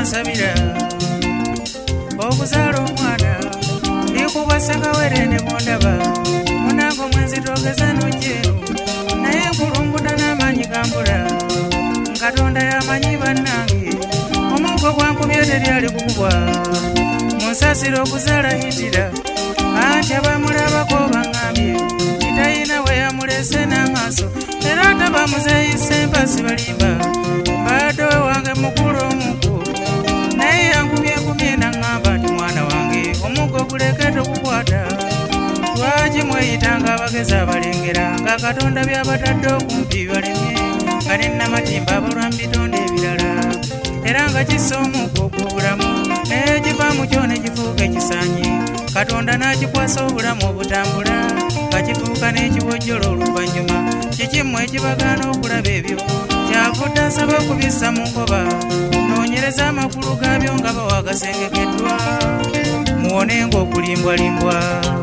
nkusabira okuzaala omwana ndikubasanga were ne bondaba munango mwenzitogeza nojjeeno naye nkulunguta n'amaanyi gambula Katonda yamanyi bannange omugo gwankubye teryali kukubwa munsasiro okuzaala hitira anti abamulabako baŋŋambye kitayina we yamulese n'amaaso era ate bamuzeeyise empasi balimba mbadde wange mukulu omugo naye yankumyekumye naŋŋamba nti mwana wange omugo guleke tokukwata lwaki mweyitanga abagezi abalengera nga Katonda byabatadde okumpi balemye nga nennamatimba abalwa mu bitonde ebirala era nga kissa omugo ogw'obulamu naye kiva mu kyo ne kifuuka ekisaanyi Katonda n'akikwasa obulamu obutambula nga kifuuka n'ekiwojjola oluvannyuma kikimu ekibagaana okulaba ebyo kyavudde asaba okubissa mu nkoba noonyereza amakulu gaabyo nga bawagasengekeddwa muwone ng'okulimbwalimbwa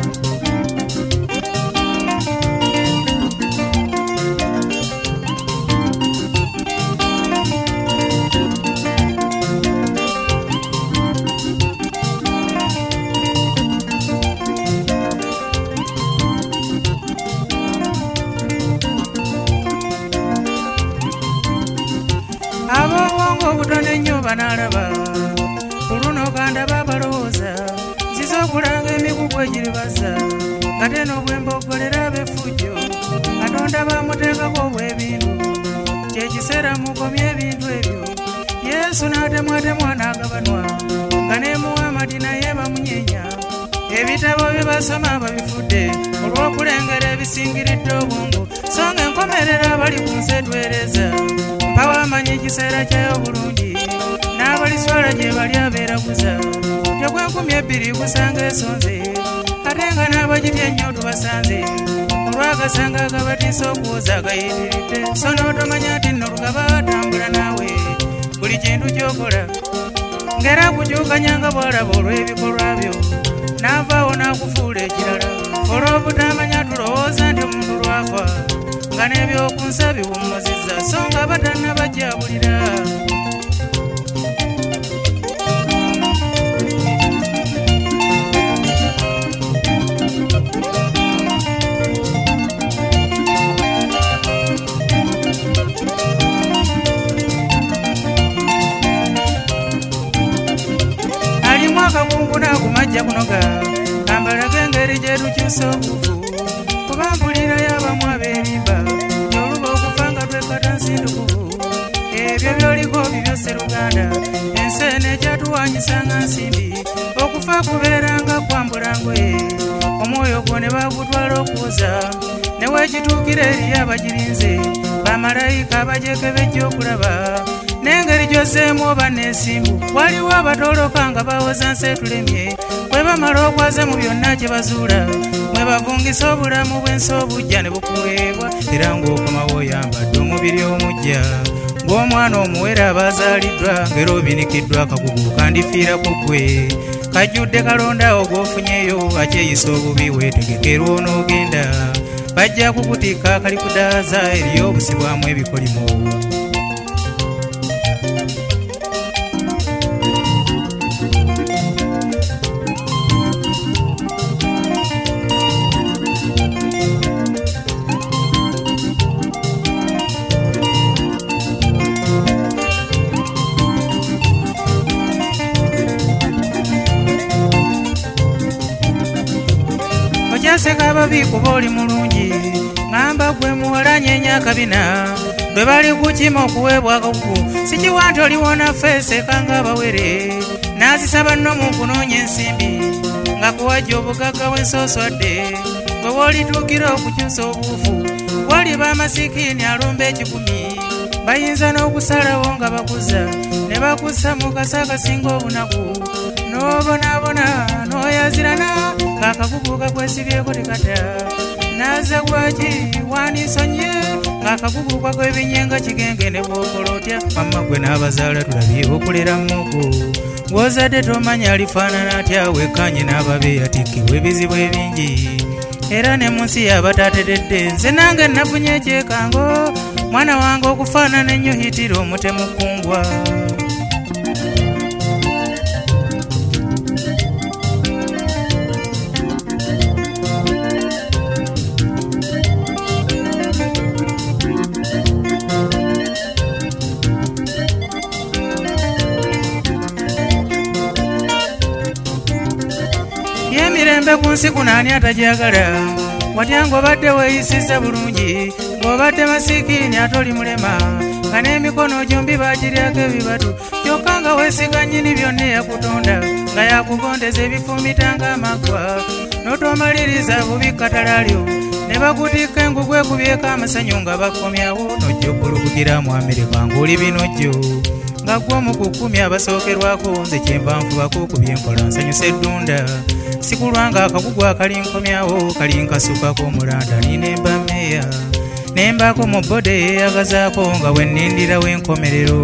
ab'obwongo obutono ennyo banaalaba ku luno kandaba abalowooza nziza okulanga emigugu egiribaza nga tena obwembogolera ab'effujjo Katonda bamuteekako obw'ebintu kyekiseera mukomye ebintu ebyo Yesu n'atemwatemwa n'agabanwa nga n'emuhamadi naye bamunyeenya ebitabo bye basoma babifudde olw'okulengera ebisingiridde obwongo so nga enkomerera abali ku nsi etwereza bawamanyi ekiseera kyayo bulungi n'abaliswala gye bali abeeraguza gyegwenkumi 2 gusanga esonze ate nga n'abagitya ennyo tubasanze olwagasanga agabatiisa okuwoza agayitiridde so n'otomanya nti nno lugaba atambula naawe buli kintu kyokola ng'era kukyukanyanga bw'alaba olw'ebikolwa byo n'avaawo n'akufuula ekirala olw'obutamanya tulowooza nti omuntu lwafa nga n'ebyokunsa biwummuzizza so nga batannabajabulira alimu akakungu n'akumajja kunoga kambalage engeri gye tukyusa obuvu kuba mpulirayo abamu abeerimba gy'oluba okufa nga twekata nsindukuvu ebyo byoliko bibyo sseruganda ensi eno ekyatuwanyisanga nsimbi okufa kubeeranga kwambula ngoye omwoyo gwo ne bagutwala okuwoza ne weekituukira eriyo abagirinze bamalayika abajekebejja okulaba n'engeri gy'osseemu oba n'ensimbu waliwo abatoloka nga bawoza nsi etulemye bwe bamala okwaze mu byonna kye bazuula mwe bavungisa obulamu bw'ensi obujja ne bukuweebwa era ng'okomawo oyambadde omubiri omujja ng'omwana omuwere abazaaliddwa ng'era obinikiddwa akagugu kandifiirako ggwe kajjudde kalondawo gw'ofunyeyo akyeyisa obubi weetegekerwa onoogenda bajja kukutikka akali kudaaza eriyo obusibwamu ebikolimo okyaseka ababi kuba oli mulungi ngamba gwe muwala nyeenya akabina bwe bali kukima okuweebwa akakugu sikiwa nti oliwona feeseka ng'abawere n'azisaba nno mu kunoonya ensimbi nga kuwajja obugagga bw'ensooswadde bwe woolituukira okukyusa obuufu waliba amasikiini alumba 10 bayinza n'okusalawo nga bakuza ne bakussa mu kasa akasinga obunaku n'obonaabona n'oyazirana ng'akakugu kakwesibyeko tekata naza gwaki wanisonye ng'akakugu kakwebinyenga kigenge ne bw'okola otya mamma gwe n'abazaala tulabye okulera mugo gw'ozadde tomanya alifaanana atya wekkanye n'ababe yatikkibwa ebizibu ebingi era ne mu nsi y'abatateredde nze nange nafunye ekyekango mwana wange okufaanana ennyo hitira omutemu kungwa emirembe ku nsi kuno ani atagyagala watya ng'obadde weeyisiza bulungi ng'obadde masikiini ate oli mulema nga n'emikono gyombi bagiryako ebibatu kyokka nga weesiga nnyini byonna eyakutonda nga yakugondeza ebifumita ng'amaggwa n'otomaliriza bubi kkatalaalyo ne bakutikka engugu ekubyeko amasanyu nga bakomyawo nojja okulugukira mu Amerika ng'oli binojjo nga gw'omu ku 10 abasookerwako nze kyenva nfubako ku byenkola nsanyusa eddunda sikulwanga akagugu akalinkomyawo kalinkasukako omulanda ninemba meya nembako mu bode yeyagazaako nga bwe nnindirawo enkomerero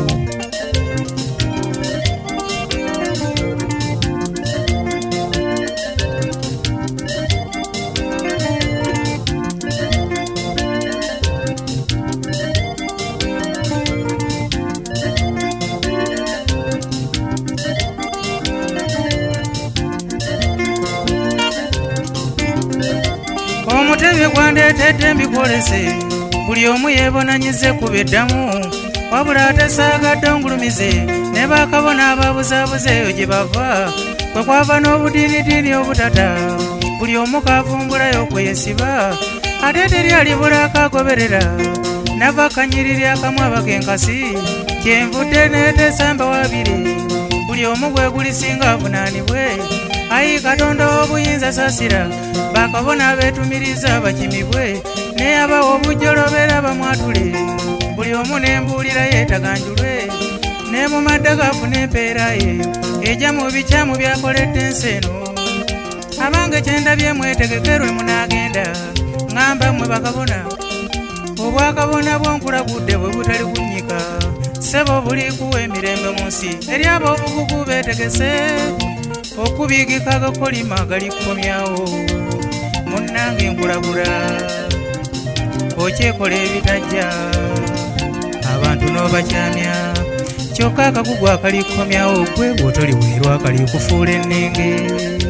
omutebe gwandeetedde mbikolese buli omu yeebonanyize kuba eddamu wabula ate saagadde ongulumize ne bakabona ababuzaabuze eyo gye bava kwe kwava n'obudiinidiini obutata buli omu kavumbulayo kweyesiba ate teri alibula akagoberera nava kanyiriri akamu abakenkasi kyenvudde neeteesamba wabiri buli omu gwegulisinger avunaanibwe ayi katonda w'obuyinza saasira bakabona beetumiriza bakimibwe naye abawa obujjolobera bamwatule buli omu n'embuulira yeetaganjulwe ne mu madde gafuna empeera ye ejja mu bikyamu byakoledde ensi eno abange kyendabye mwetegekerwe munaagenda ŋŋamba mmwe bakabona obwakabona bw'onkulagudde bwe butali kunnyika ssebo buli kuwa emirembe mu nsi eri ab'obukugu beetegese okubiigika agakolima galikomyawo munnange nkulagula okyekola ebitajja abantu n'obakyamya kyokka akagugu akalikomyawo gwe bw'otoliweerwa kalikufuula ennenge